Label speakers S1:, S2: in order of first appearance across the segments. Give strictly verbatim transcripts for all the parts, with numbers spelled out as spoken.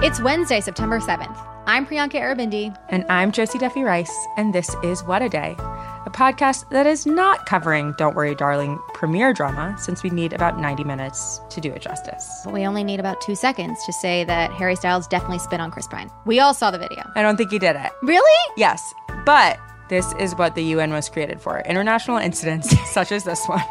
S1: It's Wednesday, September seventh. I'm Priyanka Aribindi.
S2: And I'm Josie Duffy Rice, and this is What a Day, a podcast that is not covering Don't Worry, Darling premiere drama, since we need about ninety minutes to do it justice.
S1: But we only need about two seconds to say that Harry Styles definitely spit on Chris Pine. We all saw the video.
S2: I don't think he did it.
S1: Really?
S2: Yes, but this is what the U N was created for, international incidents such as this one.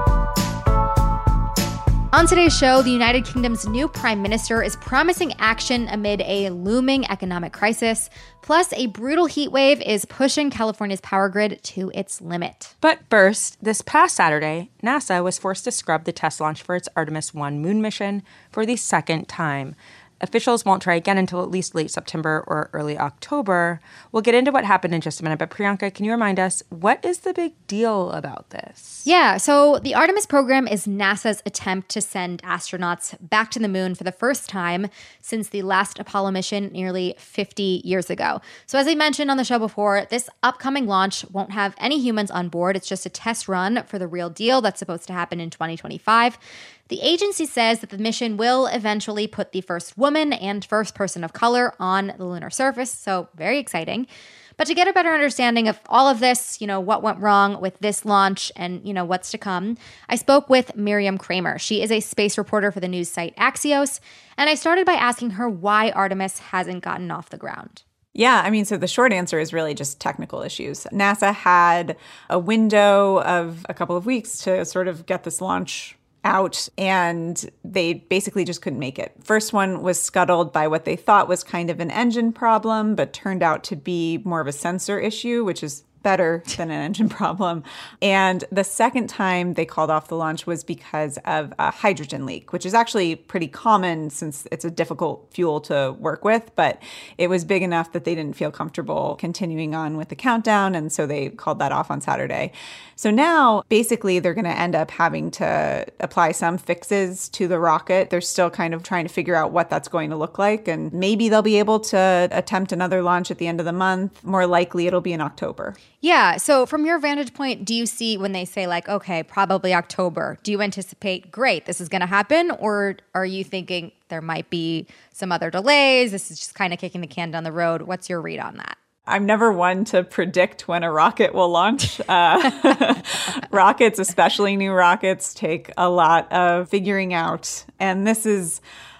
S1: On today's show, the United Kingdom's new prime minister is promising action amid a looming economic crisis. Plus, a brutal heat wave is pushing California's power grid to its limit.
S2: But first, this past Saturday, NASA was forced to scrub the test launch for its Artemis one moon mission for the second time. Officials won't try again until at least late September or early October. We'll get into what happened in just a minute, but Priyanka, can you remind us, what is the big deal about this?
S1: Yeah, so the Artemis program is NASA's attempt to send astronauts back to the moon for the first time since the last Apollo mission nearly fifty years ago. So as I mentioned on the show before, this upcoming launch won't have any humans on board. It's just a test run for the real deal that's supposed to happen in twenty twenty-five. The agency says that the mission will eventually put the first woman and first person of color on the lunar surface, so very exciting. But to get a better understanding of all of this, you know, what went wrong with this launch and, you know, what's to come, I spoke with Miriam Kramer. She is a space reporter for the news site Axios, and I started by asking her why Artemis hasn't gotten off the ground.
S3: Yeah, I mean, so the short answer is really just technical issues. NASA had a window of a couple of weeks to sort of get this launch out, and they basically just couldn't make it. First one was scuttled by what they thought was kind of an engine problem, but turned out to be more of a sensor issue, which is better than an engine problem. And the second time they called off the launch was because of a hydrogen leak, which is actually pretty common since it's a difficult fuel to work with, but it was big enough that they didn't feel comfortable continuing on with the countdown, and so they called that off on Saturday. So now, basically, they're going to end up having to apply some fixes to the rocket. They're still kind of trying to figure out what that's going to look like, and maybe they'll be able to attempt another launch at the end of the month. More likely, it'll be in October.
S1: Yeah. So from your vantage point, do you see when they say like, okay, probably October, do you anticipate, great, this is going to happen? Or are you thinking there might be some other delays? This is just kind of kicking the can down the road. What's your read on that?
S3: I'm never one to predict when a rocket will launch. Uh, rockets, especially new rockets, take a lot of figuring out. And this is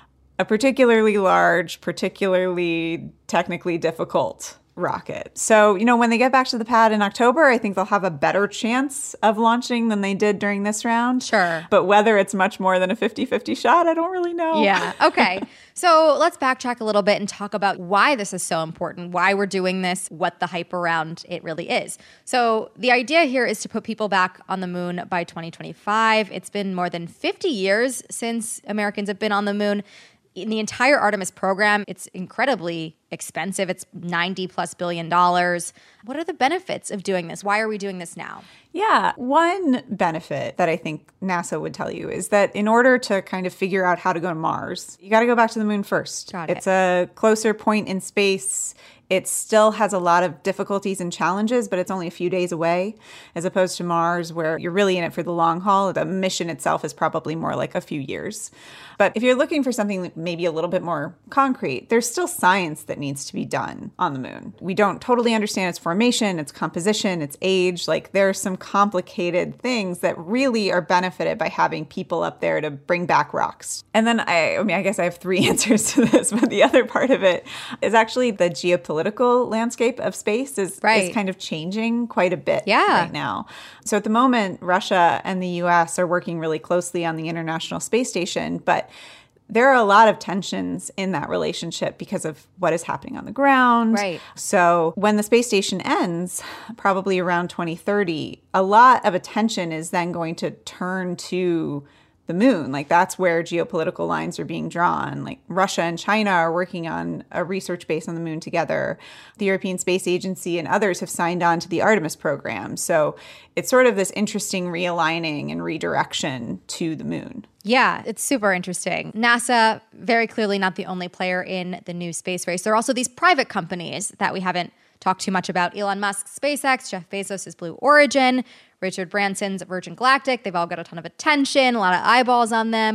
S3: a particularly large, particularly technically difficult rocket. So, you know, when they get back to the pad in October, I think they'll have a better chance of launching than they did during this round.
S1: Sure.
S3: But whether it's much more than a fifty-fifty shot, I don't really know.
S1: Yeah. Okay. So let's backtrack a little bit and talk about why this is so important, why we're doing this, what the hype around it really is. So the idea here is to put people back on the moon by twenty twenty-five. It's been more than fifty years since Americans have been on the moon. In the entire Artemis program, it's incredibly expensive. It's ninety plus billion dollars. What are the benefits of doing this? Why are we doing this now?
S3: Yeah, one benefit that I think NASA would tell you is that in order to kind of figure out how to go to Mars, you got to go back to the moon first.
S1: Got it.
S3: It's a closer point in space. It still has a lot of difficulties and challenges, but it's only a few days away, as opposed to Mars, where you're really in it for the long haul. The mission itself is probably more like a few years. But if you're looking for something maybe a little bit more concrete, there's still science that needs to be done on the moon. We don't totally understand its formation, its composition, its age. Like, there are some complicated things that really are benefited by having people up there to bring back rocks. And then, I, I mean, I guess I have three answers to this, but the other part of it is actually the geopolitical political landscape of space is,
S1: right.
S3: is kind of changing quite a bit
S1: yeah.
S3: right now. So at the moment, Russia and the U S are working really closely on the International Space Station, but there are a lot of tensions in that relationship because of what is happening on the ground.
S1: Right.
S3: So when the space station ends, probably around twenty thirty, a lot of attention is then going to turn to the moon. Like, that's where geopolitical lines are being drawn. Like, Russia and China are working on a research base on the moon together. The European Space Agency and others have signed on to the Artemis program. So it's sort of this interesting realigning and redirection to the moon.
S1: Yeah, it's super interesting. NASA, very clearly not the only player in the new space race. There are also these private companies that we haven't talked too much about. Elon Musk's SpaceX, Jeff Bezos' Blue Origin, Richard Branson's Virgin Galactic. They've all got a ton of attention, a lot of eyeballs on them.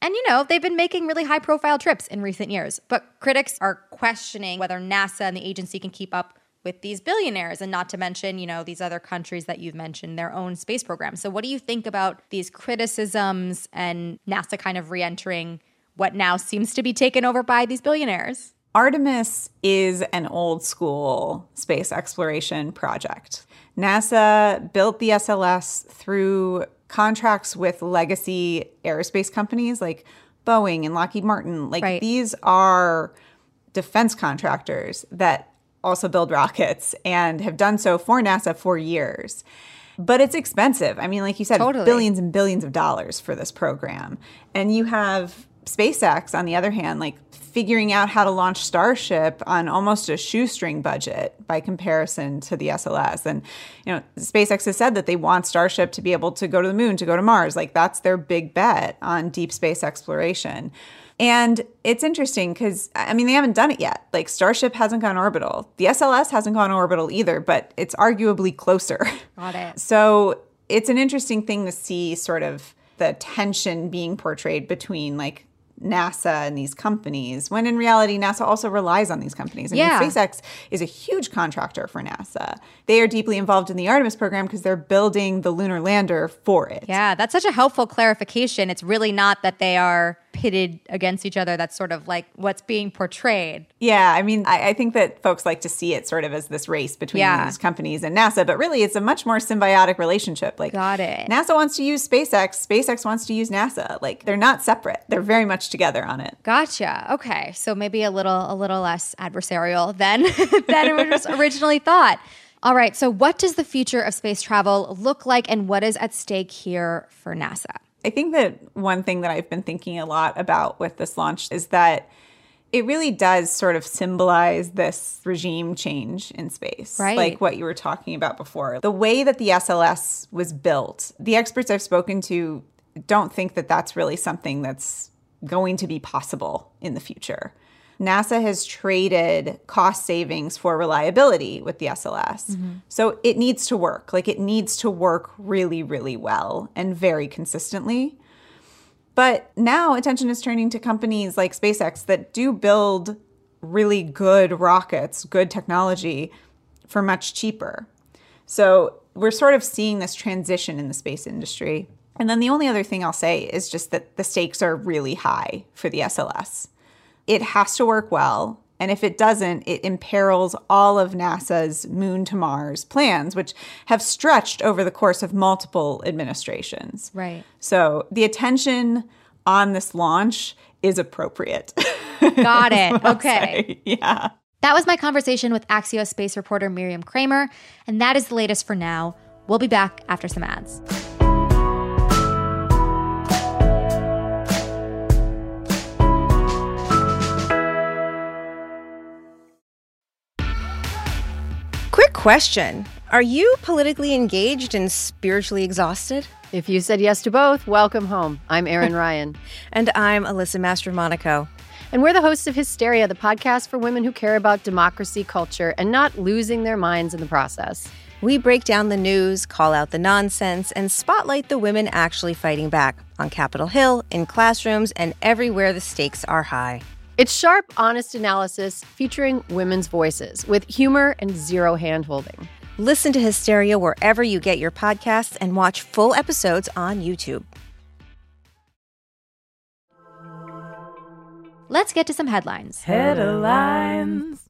S1: And, you know, they've been making really high-profile trips in recent years. But critics are questioning whether NASA and the agency can keep up with these billionaires, and not to mention, you know, these other countries that you've mentioned, their own space programs. So what do you think about these criticisms and NASA kind of re-entering what now seems to be taken over by these billionaires?
S3: Artemis is an old school space exploration project. NASA built the S L S through contracts with legacy aerospace companies like Boeing and Lockheed Martin. Like
S1: right.
S3: These are defense contractors that also build rockets and have done so for NASA for years. But it's expensive. I mean, like you said,
S1: totally.
S3: billions and billions of dollars for this program. And you have SpaceX, on the other hand, like figuring out how to launch Starship on almost a shoestring budget by comparison to the S L S. And, you know, SpaceX has said that they want Starship to be able to go to the moon, to go to Mars. Like that's their big bet on deep space exploration. And it's interesting because, I mean, they haven't done it yet. Like Starship hasn't gone orbital. The S L S hasn't gone orbital either, but it's arguably closer.
S1: Got it.
S3: So it's an interesting thing to see sort of the tension being portrayed between like NASA and these companies, when in reality, NASA also relies on these companies. I
S1: yeah.
S3: mean, SpaceX is a huge contractor for NASA. They are deeply involved in the Artemis program because they're building the lunar lander for it.
S1: Yeah, that's such a helpful clarification. It's really not that they are pitted against each other. That's sort of like what's being portrayed.
S3: Yeah, I mean, I, I think that folks like to see it sort of as this race between
S1: yeah.
S3: these companies and NASA, but really it's a much more symbiotic relationship. Like,
S1: Got it.
S3: NASA wants to use SpaceX, SpaceX wants to use NASA. Like, they're not separate. They're very much together on it.
S1: Gotcha. Okay, so maybe a little a little less adversarial than than it was originally thought. All right, so what does the future of space travel look like, and what is at stake here for NASA?
S3: I think that one thing that I've been thinking a lot about with this launch is that it really does sort of symbolize this regime change in space.
S1: Right.
S3: Like what you were talking about before. The way that the S L S was built, the experts I've spoken to don't think that that's really something that's going to be possible in the future. NASA has traded cost savings for reliability with the S L S. Mm-hmm. So it needs to work. Like it needs to work really, really well and very consistently. But now attention is turning to companies like SpaceX that do build really good rockets, good technology for much cheaper. So we're sort of seeing this transition in the space industry. And then the only other thing I'll say is just that the stakes are really high for the S L S. It has to work well, and if it doesn't, it imperils all of NASA's Moon to Mars plans, which have stretched over the course of multiple administrations.
S1: Right.
S3: So the attention on this launch is appropriate.
S1: Got it. Okay.
S3: Say. Yeah.
S1: That was my conversation with Axios space reporter Miriam Kramer, and that is the latest for now. We'll be back after some ads.
S4: Quick question. Are you politically engaged and spiritually exhausted?
S5: If you said yes to both, welcome home. I'm Erin Ryan.
S4: And I'm Alyssa Mastromonaco.
S5: And we're the hosts of Hysteria, the podcast for women who care about democracy, culture, and not losing their minds in the process.
S4: We break down the news, call out the nonsense, and spotlight the women actually fighting back on Capitol Hill, in classrooms, and everywhere the stakes are high.
S5: It's sharp, honest analysis featuring women's voices with humor and zero hand-holding.
S4: Listen to Hysteria wherever you get your podcasts and watch full episodes on YouTube.
S1: Let's get to some headlines.
S5: Headlines.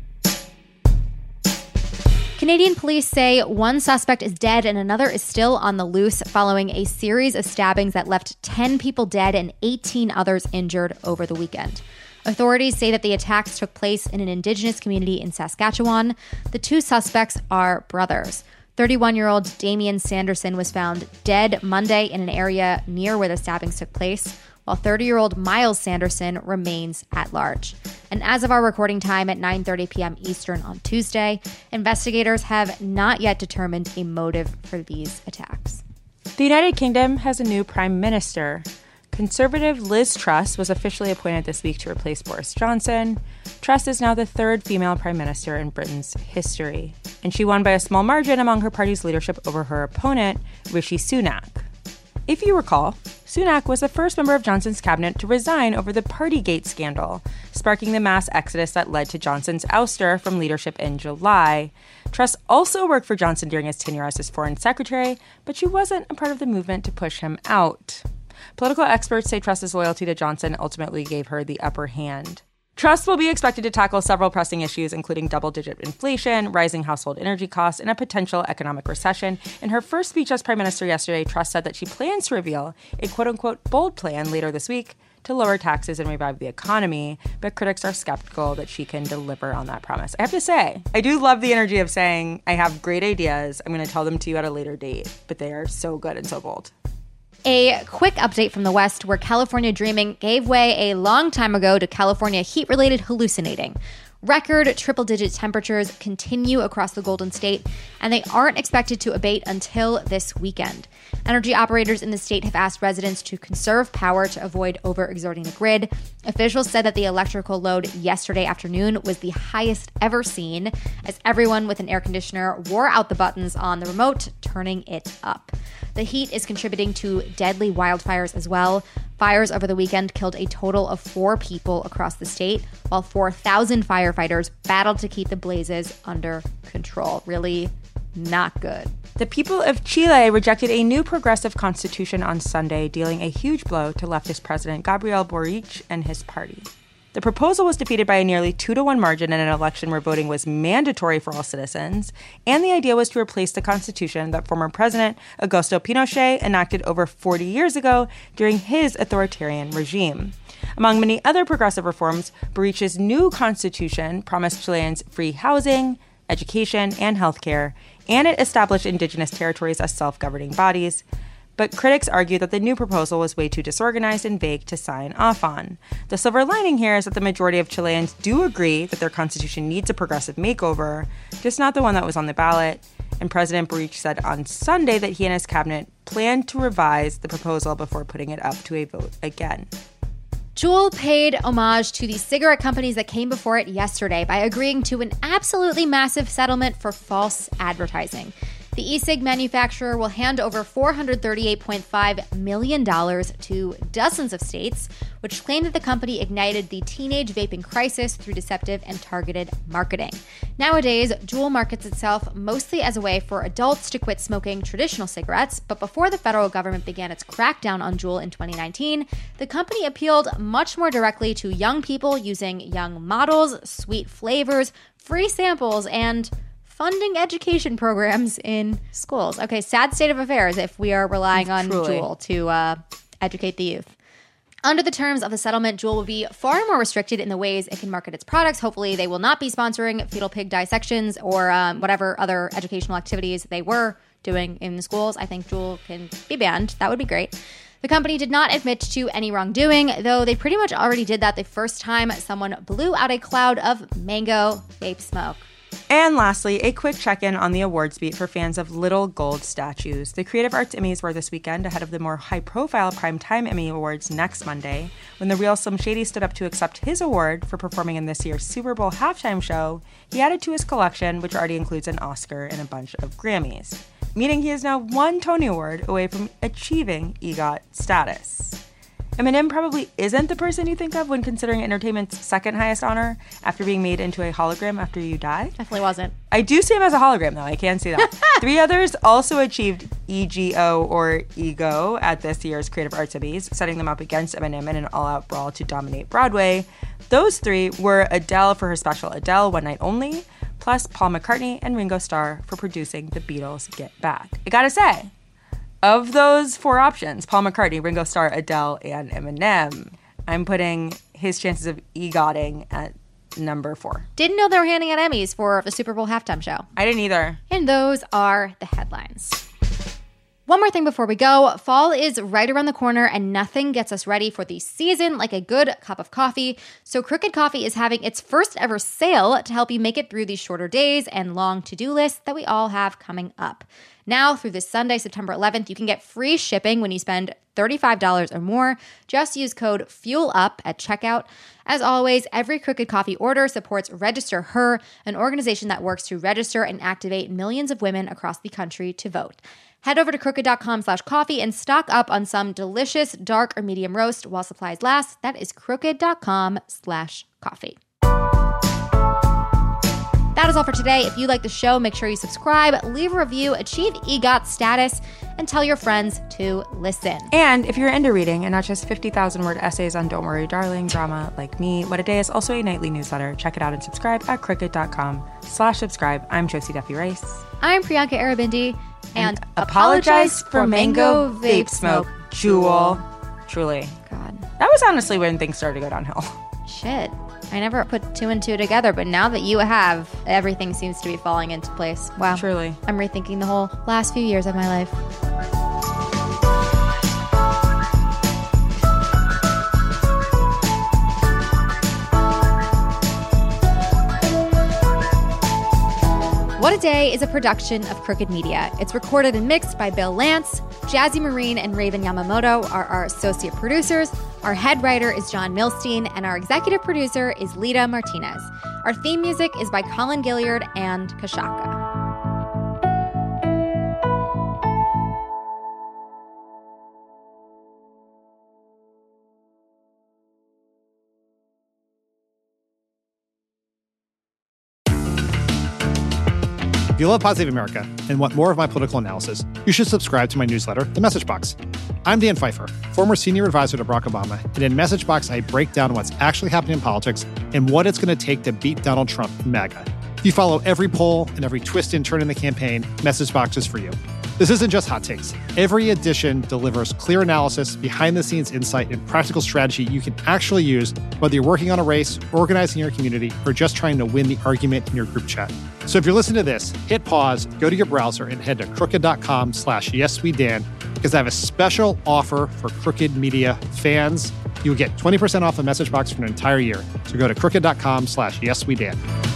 S1: Canadian police say one suspect is dead and another is still on the loose following a series of stabbings that left ten people dead and eighteen others injured over the weekend. Authorities say that the attacks took place in an Indigenous community in Saskatchewan. The two suspects are brothers. thirty-one-year-old Damian Sanderson was found dead Monday in an area near where the stabbings took place, while thirty-year-old Miles Sanderson remains at large. And as of our recording time at nine thirty p.m. Eastern on Tuesday, investigators have not yet determined a motive for these attacks.
S2: The United Kingdom has a new prime minister. Conservative Liz Truss was officially appointed this week to replace Boris Johnson. Truss is now the third female prime minister in Britain's history, and she won by a small margin among her party's leadership over her opponent, Rishi Sunak. If you recall, Sunak was the first member of Johnson's cabinet to resign over the Partygate scandal, sparking the mass exodus that led to Johnson's ouster from leadership in July. Truss also worked for Johnson during his tenure as his foreign secretary, but she wasn't a part of the movement to push him out. Political experts say Truss's loyalty to Johnson ultimately gave her the upper hand. Truss will be expected to tackle several pressing issues, including double-digit inflation, rising household energy costs, and a potential economic recession. In her first speech as prime minister yesterday, Truss said that she plans to reveal a quote-unquote bold plan later this week to lower taxes and revive the economy, but critics are skeptical that she can deliver on that promise. I have to say, I do love the energy of saying, I have great ideas, I'm going to tell them to you at a later date, but they are so good and so bold.
S1: A quick update from the West, where California dreaming gave way a long time ago to California heat-related hallucinating. Record triple-digit temperatures continue across the Golden State, and they aren't expected to abate until this weekend. Energy operators in the state have asked residents to conserve power to avoid overexerting the grid. Officials said that the electrical load yesterday afternoon was the highest ever seen, as everyone with an air conditioner wore out the buttons on the remote, turning it up. The heat is contributing to deadly wildfires as well. Fires over the weekend killed a total of four people across the state, while four thousand firefighters battled to keep the blazes under control. Really not good.
S2: The people of Chile rejected a new progressive constitution on Sunday, dealing a huge blow to leftist President Gabriel Boric and his party. The proposal was defeated by a nearly two to one margin in an election where voting was mandatory for all citizens, and the idea was to replace the constitution that former President Augusto Pinochet enacted over forty years ago during his authoritarian regime. Among many other progressive reforms, Boric's new constitution promised Chileans free housing, education, and healthcare, and it established indigenous territories as self-governing bodies. But critics argue that the new proposal was way too disorganized and vague to sign off on. The silver lining here is that the majority of Chileans do agree that their constitution needs a progressive makeover, just not the one that was on the ballot. And President Boric said on Sunday that he and his cabinet planned to revise the proposal before putting it up to a vote again.
S1: Juul paid homage to the cigarette companies that came before it yesterday by agreeing to an absolutely massive settlement for false advertising. The e-cig manufacturer will hand over four hundred thirty-eight point five million dollars to dozens of states, which claim that the company ignited the teenage vaping crisis through deceptive and targeted marketing. Nowadays, Juul markets itself mostly as a way for adults to quit smoking traditional cigarettes, but before the federal government began its crackdown on Juul in twenty nineteen, the company appealed much more directly to young people using young models, sweet flavors, free samples, and funding education programs in schools. Okay, sad state of affairs if we are relying on
S2: Truly.
S1: Juul to uh, educate the youth. Under the terms of the settlement, Juul will be far more restricted in the ways it can market its products. Hopefully, they will not be sponsoring fetal pig dissections or um, whatever other educational activities they were doing in the schools. I think Juul can be banned. That would be great. The company did not admit to any wrongdoing, though they pretty much already did that the first time someone blew out a cloud of mango vape smoke.
S2: And lastly, a quick check-in on the awards beat for fans of little gold statues. The Creative Arts Emmys were this weekend ahead of the more high-profile Primetime Emmy Awards next Monday. When the real Slim Shady stood up to accept his award for performing in this year's Super Bowl halftime show, he added to his collection, which already includes an Oscar and a bunch of Grammys, meaning he is now one Tony Award away from achieving EGOT status. Eminem probably isn't the person you think of when considering entertainment's second highest honor after being made into a hologram after you die.
S1: Definitely wasn't.
S2: I do see him as a hologram, though. I can see that. Three others also achieved E G O or EGO at this year's Creative Arts Emmys, setting them up against Eminem in an all-out brawl to dominate Broadway. Those three were Adele for her special Adele One Night Only, plus Paul McCartney and Ringo Starr for producing The Beatles' Get Back. I gotta say, of those four options, Paul McCartney, Ringo Starr, Adele, and Eminem, I'm putting his chances of EGOTing at number four.
S1: Didn't know they were handing out Emmys for the Super Bowl halftime show.
S2: I didn't either.
S1: And those are the headlines. One more thing before we go. Fall is right around the corner and nothing gets us ready for the season like a good cup of coffee. So Crooked Coffee is having its first ever sale to help you make it through these shorter days and long to-do lists that we all have coming up. Now through this Sunday, September eleventh, you can get free shipping when you spend thirty-five dollars or more. Just use code FUELUP at checkout. As always, every Crooked Coffee order supports Register Her, an organization that works to register and activate millions of women across the country to vote. Head over to crooked.com slash coffee and stock up on some delicious dark or medium roast while supplies last. That is crooked.com slash coffee. That is all for today. If you like the show, make sure you subscribe, leave a review, achieve EGOT status, and tell your friends to listen.
S2: And if you're into reading and not just fifty thousand word essays on Don't Worry Darling drama like me, What a Day is also a nightly newsletter. Check it out and subscribe at crooked.com slash subscribe. I'm Josie Duffy Rice.
S1: I'm Priyanka Arabindi. And,
S2: and apologize for mango vape smoke, Jewel. Truly.
S1: God.
S2: That was honestly when things started to go downhill.
S1: Shit. I never put two and two together, but now that you have, everything seems to be falling into place. Wow.
S2: Truly.
S1: I'm rethinking the whole last few years of my life. What a Day is a production of Crooked Media. It's recorded and mixed by Bill Lance. Jazzy Marine and Raven Yamamoto are our associate producers. Our head writer is John Milstein, and our executive producer is Lita Martinez. Our theme music is by Colin Gilliard and Kashaka.
S6: If you love Pod Save America and want more of my political analysis, you should subscribe to my newsletter, The Message Box. I'm Dan Pfeiffer, former senior advisor to Barack Obama, and in Message Box, I break down what's actually happening in politics and what it's going to take to beat Donald Trump and MAGA. If you follow every poll and every twist and turn in the campaign, Message Box is for you. This isn't just hot takes. Every edition delivers clear analysis, behind-the-scenes insight, and practical strategy you can actually use, whether you're working on a race, organizing your community, or just trying to win the argument in your group chat. So if you're listening to this, hit pause, go to your browser, and head to crooked.com slash yeswedan, because I have a special offer for Crooked Media fans. You'll get twenty percent off the Message Box for an entire year. So go to crooked.com slash yeswedan.